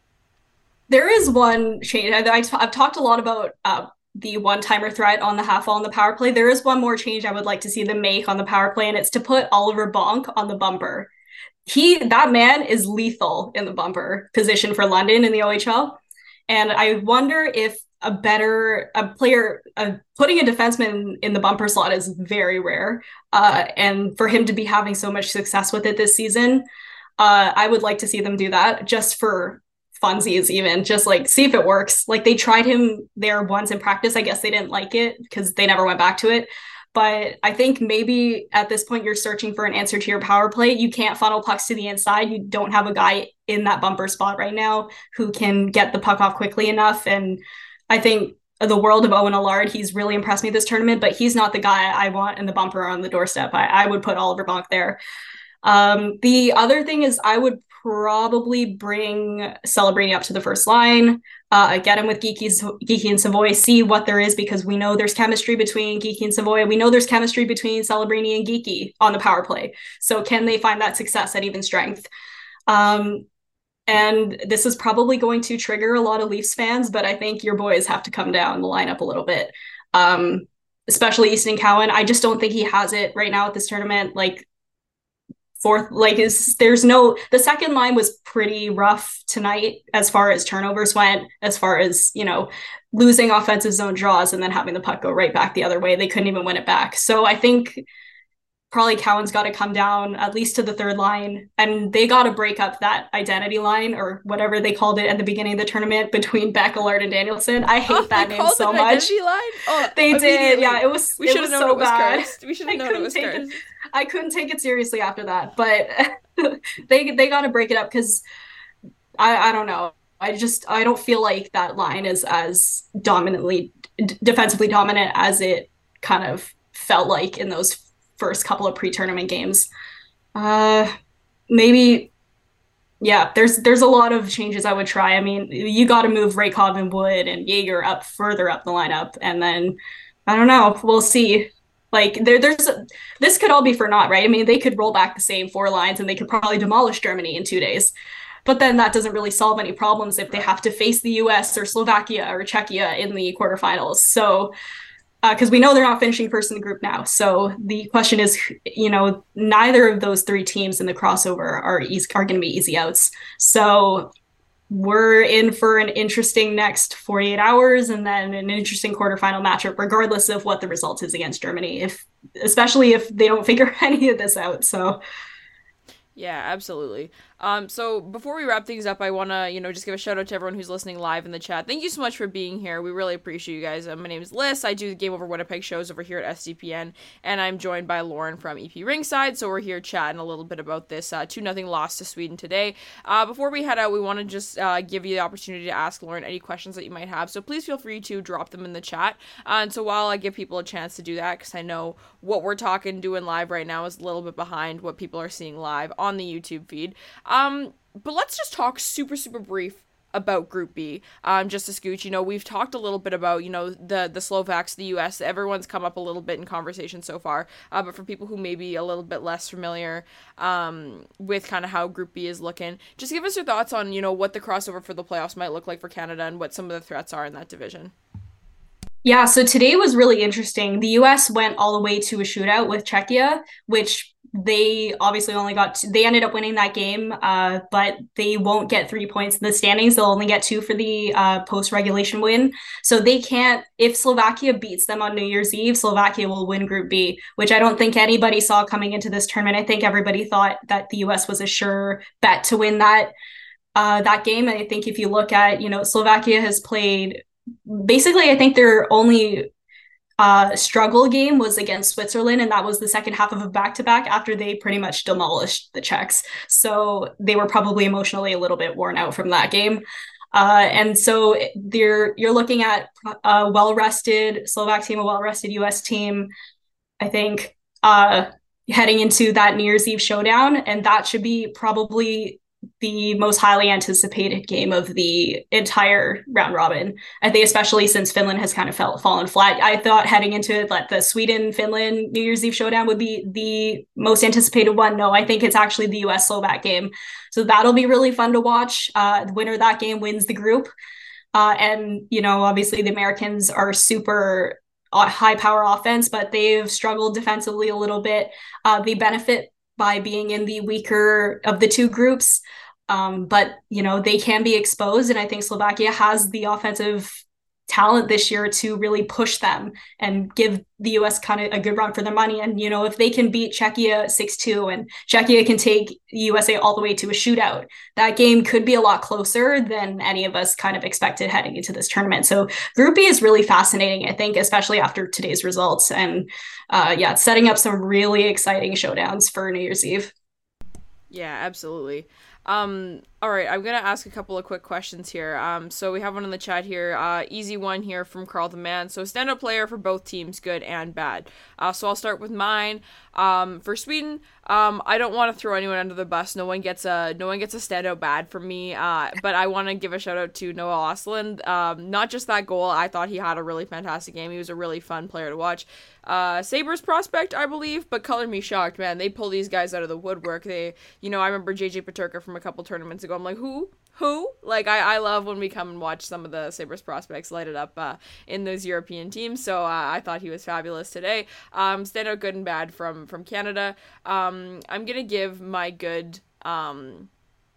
There is one change. I, I, I've talked a lot about uh, the one-timer threat on the half wall on the power play. There is one more change I would like to see them make on the power play, and it's to put Oliver Bonk on the bumper. He, that man is lethal in the bumper position for London in the O H L. And I wonder if a better, a player, uh, putting a defenseman in the bumper slot is very rare. Uh, and for him to be having so much success with it this season, uh, I would like to see them do that just for funsies, even just like see if it works. Like they tried him there once in practice. I guess they didn't like it because they never went back to it. But I think maybe at this point you're searching for an answer to your power play. You can't funnel pucks to the inside. You don't have a guy in that bumper spot right now who can get the puck off quickly enough. And I think the world of Owen Allard, he's really impressed me this tournament, but he's not the guy I want in the bumper on the doorstep. I, I would put Oliver Bonk there. Um, the other thing is I would probably bring Celebrini up to the first line, uh, get him with Geeky, Geeky and Savoy, see what there is, because we know there's chemistry between Geeky and Savoy. We know there's chemistry between Celebrini and Geeky on the power play. So can they find that success at even strength? Um, and this is probably going to trigger a lot of Leafs fans, but I think your boys have to come down the lineup a little bit, um, especially Easton Cowan. I just don't think he has it right now at this tournament. Like, Fourth, like is there's no, the second line was pretty rough tonight as far as turnovers went, as far as, you know, losing offensive zone draws and then having the puck go right back the other way. They couldn't even win it back. So I think probably Cowan's got to come down at least to the third line, and they got to break up that identity line or whatever they called it at the beginning of the tournament between Beck, Allard, and Danielson. I hate oh, that name so much. Line? Oh, they did. Yeah, it was. We should have known so it was bad. cursed. We should have known it was cursed. It, I couldn't take it seriously after that, but they they got to break it up because I I don't know. I just I don't feel like that line is as dominantly d- defensively dominant as it kind of felt like in those first couple of pre-tournament games. Uh, maybe, yeah, there's there's a lot of changes I would try. I mean, you got to move Raykov and Wood and Jaeger up further up the lineup, and then I don't know, we'll see. Like there, there's a, this could all be for naught, right? I mean, they could roll back the same four lines and they could probably demolish Germany in two days. But then that doesn't really solve any problems if they have to face the U S or Slovakia or Czechia in the quarterfinals. So because uh, we know they're not finishing first in the group now. So the question is, you know, neither of those three teams in the crossover are easy, are going to be easy outs. So we're in for an interesting next forty-eight hours, and then an interesting quarterfinal matchup, regardless of what the result is against Germany. If especially if they don't figure any of this out. So. Yeah, absolutely. Um, so before we wrap things up, I want to, you know, just give a shout out to everyone who's listening live in the chat. Thank you so much for being here. We really appreciate you guys. Uh, my name is Liz. I do the Game Over Winnipeg shows over here at S D P N, and I'm joined by Lauren from E P Ringside. So we're here chatting a little bit about this uh, two nothing loss to Sweden today. Uh, before we head out, we want to just uh, give you the opportunity to ask Lauren any questions that you might have. So please feel free to drop them in the chat. Uh, and so while I give people a chance to do that, because I know what we're talking, doing live right now is a little bit behind what people are seeing live on the YouTube feed. Um, but let's just talk super, super brief about Group B. Um, just a scooch, you know, we've talked a little bit about, you know, the, the Slovaks, the U S, everyone's come up a little bit in conversation so far, uh, but for people who may be a little bit less familiar, um, with kind of how Group B is looking, just give us your thoughts on, you know, what the crossover for the playoffs might look like for Canada and what some of the threats are in that division. Yeah, so today was really interesting. The U S went all the way to a shootout with Czechia, which they obviously only got two, they ended up winning that game, uh, but they won't get three points in the standings. They'll only get two for the uh, post-regulation win. So they can't, if Slovakia beats them on New Year's Eve, Slovakia will win Group B, which I don't think anybody saw coming into this tournament. I think everybody thought that the U S was a sure bet to win that uh, that game. And I think if you look at, you know, Slovakia has played, basically, I think their only uh, struggle game was against Switzerland, and that was the second half of a back-to-back after they pretty much demolished the Czechs. So they were probably emotionally a little bit worn out from that game. Uh, and so they're, you're looking at a well-rested Slovak team, a well-rested U S team, I think, uh, heading into that New Year's Eve showdown, and that should be probably the most highly anticipated game of the entire round robin. I think especially since Finland has kind of felt fallen flat. I thought heading into it that the Sweden-Finland New Year's Eve showdown would be the most anticipated one. No, I think it's actually the U S Slovak game. So that'll be really fun to watch. Uh, the winner of that game wins the group. Uh, and, you know, obviously the Americans are super high power offense, but they've struggled defensively a little bit. Uh, they benefit by being in the weaker of the two groups. Um, but, you know, they can be exposed. And I think Slovakia has the offensive talent this year to really push them and give the U S kind of a good run for their money. And, you know, if they can beat Czechia six two and Czechia can take U S A all the way to a shootout, that game could be a lot closer than any of us kind of expected heading into this tournament. So Group B is really fascinating, I think, especially after today's results. And uh, yeah, it's setting up some really exciting showdowns for New Year's Eve. Yeah, absolutely. Um, all right, I'm going to ask a couple of quick questions here. Um, so we have one in the chat here. Uh, easy one here from Carl the Man. So standout player for both teams, good and bad. Uh, so I'll start with mine. Um, for Sweden, um, I don't want to throw anyone under the bus. No one gets a no one gets a standout bad from me. Uh, but I want to give a shout out to Noah Ostlund. Um, not just that goal. I thought he had a really fantastic game. He was a really fun player to watch. Uh, Sabres prospect, I believe, but color me shocked, man. They pull these guys out of the woodwork. They, you know, I remember J J Peterka from a couple tournaments ago. I'm like, who? Who? Like, I, I love when we come and watch some of the Sabres prospects light it up uh, in those European teams. So uh, I thought he was fabulous today. Um, standout good and bad from, from Canada. Um, I'm going to give my good... Um,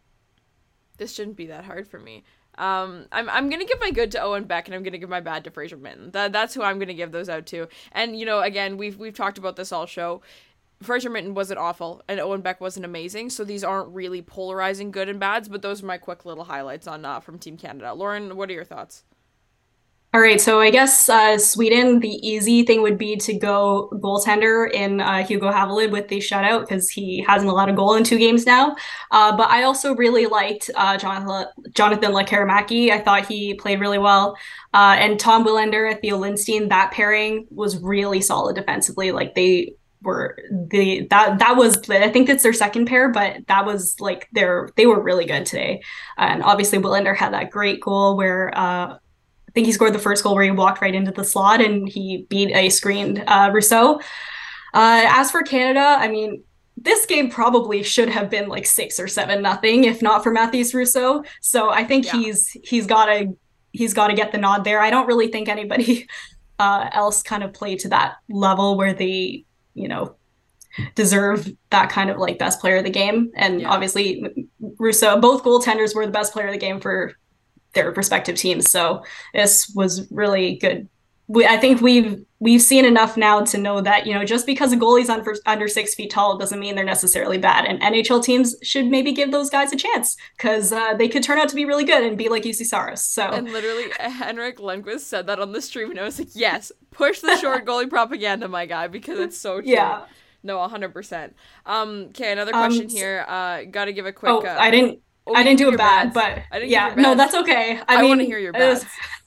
this shouldn't be that hard for me. Um, I'm I'm gonna give my good to Owen Beck, and I'm gonna give my bad to Fraser Minton. That that's who I'm gonna give those out to. And you know, again, we've we've talked about this all show. Fraser Minton wasn't awful, and Owen Beck wasn't amazing. So these aren't really polarizing good and bads, but those are my quick little highlights on uh, from Team Canada. Lauren, what are your thoughts? All right, so I guess uh, Sweden, the easy thing would be to go goaltender in uh, Hugo Havelid with the shutout because he hasn't allowed a goal in two games now. Uh, but I also really liked uh, Jonathan, Jonathan Lekkerimaki. I thought he played really well. Uh, and Tom Willander at Theo Lindstein, that pairing was really solid defensively. Like they were the that that was I think that's their second pair, but that was like they're they were really good today. And obviously Willander had that great goal where. Uh, I think he scored the first goal where he walked right into the slot and he beat a screened uh, Rousseau. Uh, as for Canada, I mean, this game probably should have been like six or seven nothing, if not for Matthews Rousseau. So I think yeah. he's he's got to he's got to get the nod there. I don't really think anybody uh, else kind of play to that level where they, you know, deserve that kind of like best player of the game. And yeah. obviously Russo, both goaltenders were the best player of the game for their respective teams. So this was really good. We, I think we've we've seen enough now to know that, you know, just because a goalie's under, under six feet tall doesn't mean they're necessarily bad. And N H L teams should maybe give those guys a chance because uh, they could turn out to be really good and be like U C Saros. So and literally Henrik Lundqvist said that on the stream, and I was like, yes, push the short goalie propaganda, my guy, because it's so true. Yeah. No, one hundred percent. Um, okay, another question um, here. Uh, got to give a quick. Oh, uh, I didn't. Oh, I didn't do it bad, but I didn't yeah, no, that's okay. I, I mean, want to hear your bads.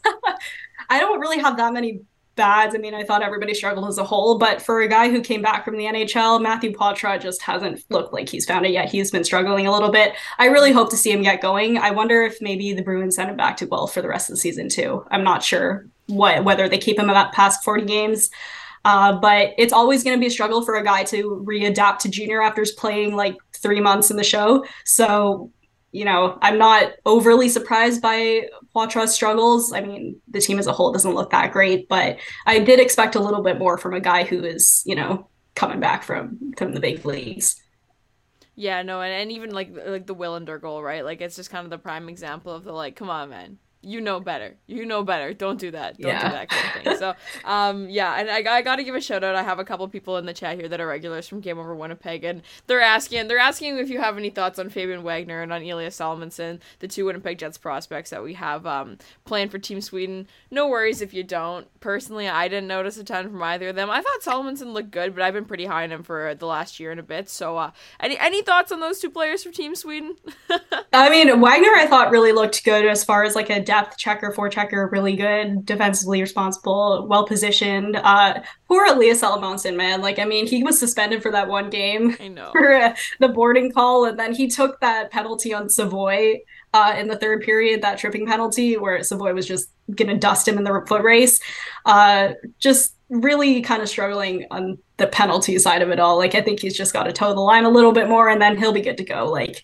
I don't really have that many bads. I mean, I thought everybody struggled as a whole, but for a guy who came back from the N H L, Matthew Poitras just hasn't looked like he's found it yet. He's been struggling a little bit. I really hope to see him get going. I wonder if maybe the Bruins send him back to Guelph for the rest of the season too. I'm not sure what whether they keep him about past forty games. Uh, but it's always going to be a struggle for a guy to readapt to junior after playing like three months in the show. So, you know, I'm not overly surprised by Poitras' struggles. I mean, the team as a whole doesn't look that great, but I did expect a little bit more from a guy who is, you know, coming back from, from the big leagues. Yeah, no, and, and even like like the Willander goal, right? Like it's just kind of the prime example of the like, come on, man. You know better. You know better. Don't do that. Don't yeah. do that kind of thing. So, um, yeah, and I, I got to give a shout out. I have a couple people in the chat here that are regulars from Game Over Winnipeg, and they're asking, they're asking if you have any thoughts on Fabian Wagner and on Elias Salomonsson, the two Winnipeg Jets prospects that we have um planned for Team Sweden. No worries if you don't. Personally, I didn't notice a ton from either of them. I thought Salomonsson looked good, but I've been pretty high on him for the last year and a bit. So, uh, any any thoughts on those two players for Team Sweden? I mean, Wagner, I thought really looked good as far as like a depth checker, four checker, really good, defensively responsible, well positioned. Uh, poor Elias Salomonsson, man. Like, I mean, he was suspended for that one game. I know. For uh, the boarding call, and then he took that penalty on Savoy uh, in the third period, that tripping penalty where Savoy was just gonna dust him in the foot race. Uh, just really kind of struggling on the penalty side of it all. Like, I think he's just got to toe the line a little bit more, and then he'll be good to go. Like.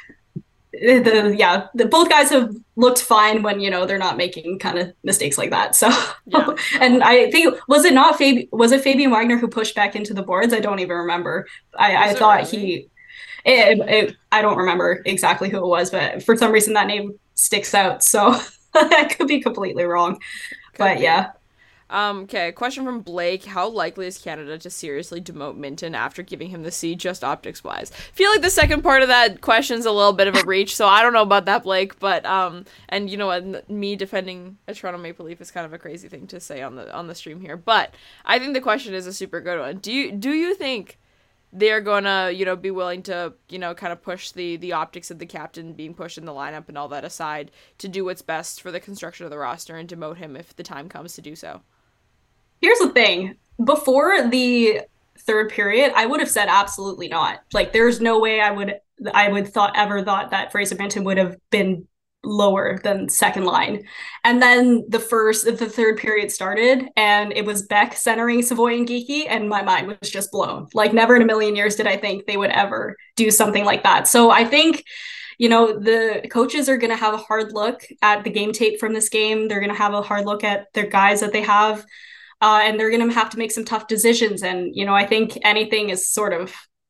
The yeah, the, both guys have looked fine when, you know, they're not making kind of mistakes like that. So, yeah. And I think, was it not Fab- was it Fabian Wagner who pushed back into the boards? I don't even remember. I, I thought really? he, it, it, I don't remember exactly who it was, but for some reason that name sticks out. So I could be completely wrong, could but be. yeah. Um, okay, question from Blake. How likely is Canada to seriously demote Minton after giving him the C, just optics-wise? Feel like the second part of that question's a little bit of a reach, so I don't know about that, Blake, but, um, and you know what, me defending a Toronto Maple Leaf is kind of a crazy thing to say on the on the stream here, but I think the question is a super good one. Do you, do you think they're gonna, you know, be willing to, you know, kind of push the, the optics of the captain being pushed in the lineup and all that aside to do what's best for the construction of the roster and demote him if the time comes to do so? Here's the thing. Before the third period, I would have said absolutely not. Like, there's no way I would I would thought ever thought that Fraser Minten would have been lower than second line. And then the first the third period started, and it was Beck centering Savoy and Geekie, and my mind was just blown. Like, never in a million years did I think they would ever do something like that. So I think, you know, the coaches are going to have a hard look at the game tape from this game. They're going to have a hard look at their guys that they have. Uh, and they're going to have to make some tough decisions. And, you know, I think anything is sort of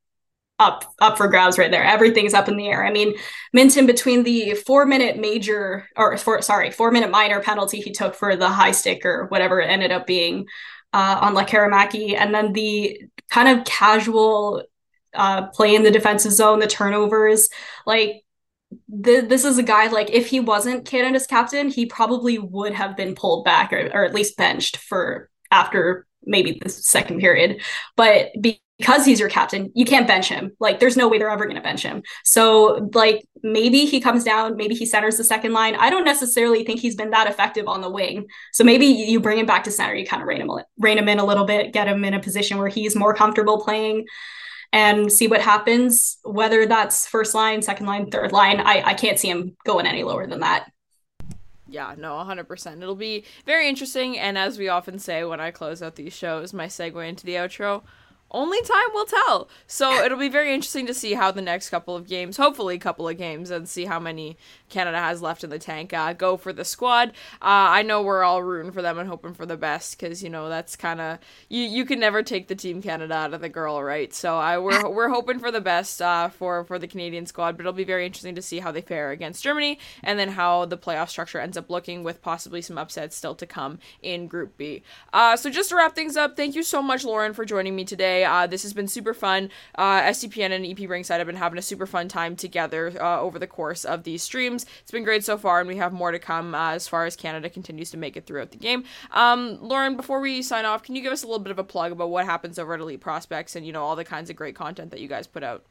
up up for grabs right there. Everything's up in the air. I mean, Minten, between the four-minute major, or four, sorry, four-minute minor penalty he took for the high stick or whatever it ended up being uh, on Lekkerimaki, and then the kind of casual uh, play in the defensive zone, the turnovers, like, The, this is a guy, like, if he wasn't Canada's captain, he probably would have been pulled back or, or at least benched for after maybe the second period. But because he's your captain, you can't bench him. Like, there's no way they're ever going to bench him. So, like, maybe he comes down, maybe he centers the second line. I don't necessarily think he's been that effective on the wing. So maybe you bring him back to center, you kind of rein him, rein him in a little bit, get him in a position where he's more comfortable playing, and see what happens, whether that's first line, second line, third line. I, I can't see him going any lower than that. Yeah, no, one hundred percent. It'll be very interesting, and as we often say when I close out these shows, my segue into the outro, only time will tell. So it'll be very interesting to see how the next couple of games, hopefully a couple of games, and see how many Canada has left in the tank, uh, go for the squad. Uh, I know we're all rooting for them and hoping for the best, because, you know, that's kind of, you you can never take the Team Canada out of the girl, right? So I we're we're hoping for the best uh, for, for the Canadian squad, but it'll be very interesting to see how they fare against Germany, and then how the playoff structure ends up looking, with possibly some upsets still to come in Group B. Uh, so just to wrap things up, thank you so much, Lauren, for joining me today. Uh, this has been super fun. Uh, S D P N and E P Ringside have been having a super fun time together uh, over the course of these streams. It's been great so far, and we have more to come uh, as far as Canada continues to make it throughout the game. Um, Lauren, before we sign off, can you give us a little bit of a plug about what happens over at Elite Prospects and, you know, all the kinds of great content that you guys put out?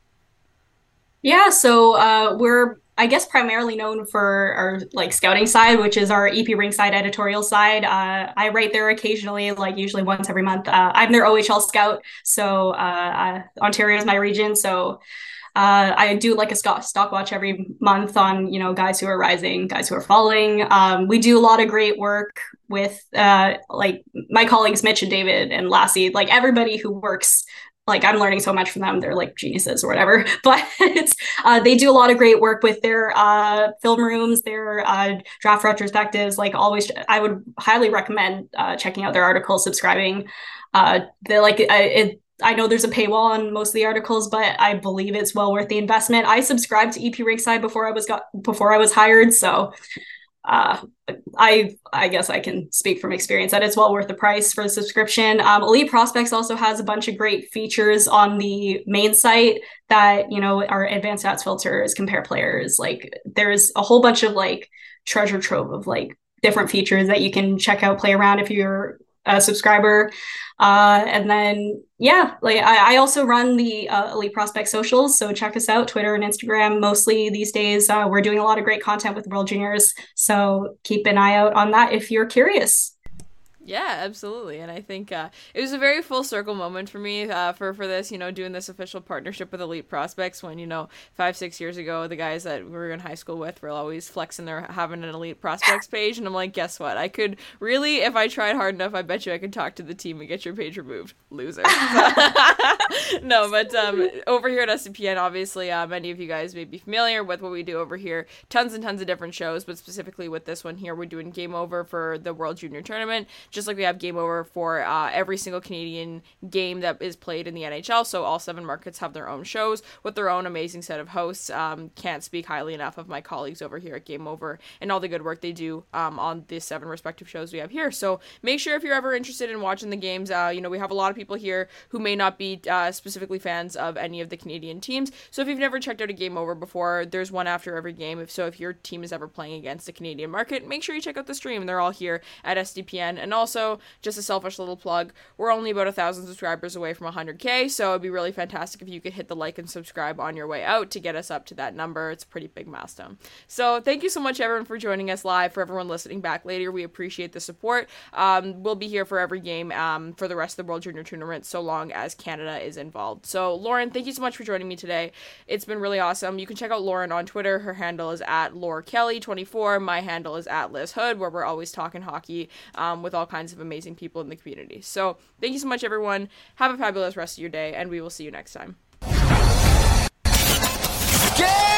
Yeah, so uh, we're, I guess, primarily known for our like scouting side, which is our E P Ringside editorial side. Uh, I write there occasionally, like usually once every month. Uh, I'm their O H L scout, so uh, uh, Ontario is my region. So uh, I do like a stock, stock watch every month on, you know, guys who are rising, guys who are falling. Um, we do a lot of great work with uh, like my colleagues, Mitch and David and Lassie, like everybody who works. Like, I'm learning so much from them. They're like geniuses or whatever, but it's, uh, they do a lot of great work with their uh, film rooms, their uh, draft retrospectives. Like always, I would highly recommend uh, checking out their articles, subscribing. Uh, they're like, I, it, I know there's a paywall on most of the articles, but I believe it's well worth the investment. I subscribed to E P Ringside before I was got before I was hired, so uh, I I guess I can speak from experience that it's well worth the price for the subscription. Um, Elite Prospects also has a bunch of great features on the main site that, you know, our advanced stats filters, compare players. Like there's a whole bunch of like treasure trove of like different features that you can check out, play around if you're a subscriber. Uh, and then, yeah, like I, I also run the uh, Elite Prospect socials. So check us out, Twitter and Instagram. Mostly these days, uh, we're doing a lot of great content with World Juniors. So keep an eye out on that if you're curious. Yeah, absolutely. And I think uh, it was a very full circle moment for me uh, for, for this, you know, doing this official partnership with Elite Prospects when, you know, five, six years ago, the guys that we were in high school with were always flexing their having an Elite Prospects page. And I'm like, guess what? I could really, if I tried hard enough, I bet you I could talk to the team and get your page removed. Loser. No, but um, over here at S D P N, obviously, uh, many of you guys may be familiar with what we do over here. Tons and tons of different shows, but specifically with this one here, we're doing Game Over for the World Junior Tournament. Just like we have Game Over for uh, every single Canadian game that is played in the N H L. So all seven markets have their own shows with their own amazing set of hosts. Um, can't speak highly enough of my colleagues over here at Game Over and all the good work they do um, on the seven respective shows we have here. So make sure if you're ever interested in watching the games, uh, you know, we have a lot of people here who may not be uh, specifically fans of any of the Canadian teams. So if you've never checked out a Game Over before, there's one after every game. If so, if your team is ever playing against a Canadian market, make sure you check out the stream. They're all here at S D P N. And also, just a selfish little plug, we're only about a thousand subscribers away from one hundred K, so it'd be really fantastic if you could hit the like and subscribe on your way out to get us up to that number. It's a pretty big milestone. So thank you so much, everyone, for joining us live. For everyone listening back later, we appreciate the support. Um, we'll be here for every game um, for the rest of the World Junior Tournament, so long as Canada is involved. So Lauren, thank you so much for joining me today. It's been really awesome. You can check out Lauren on Twitter. Her handle is at Laura Kelly twenty-four. My handle is at Liz Hood, where we're always talking hockey um, with all kinds of amazing people in the community. So thank you so much, everyone. Have a fabulous rest of your day, and we will see you next time. Game